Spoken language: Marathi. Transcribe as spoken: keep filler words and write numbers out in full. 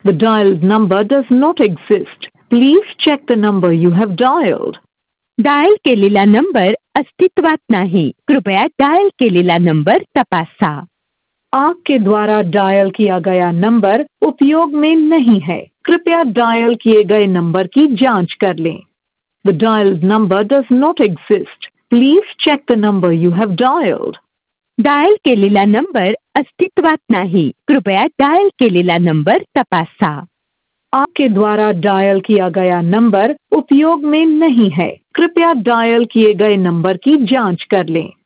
The dialed number does not exist. Please check the number you have dialed. Dial केलेला नंबर अस्तित्वात नाही, कृपया डायल केलेला नंबर तपासा. आपके द्वारा डायल किया गया नंबर उपयोग में नहीं है, कृपया डायल किए गए नंबर की जांच कर लें. The dialed number does not exist. Please check the number you have dialed. Dial केलेला नंबर अस्तित्वात नाही, कृपया डायल केलेला नंबर तपासा. आपके द्वारा डायल किया गया नंबर उपयोग में नहीं है, कृपया डायल किए गए नंबर की जांच कर लें.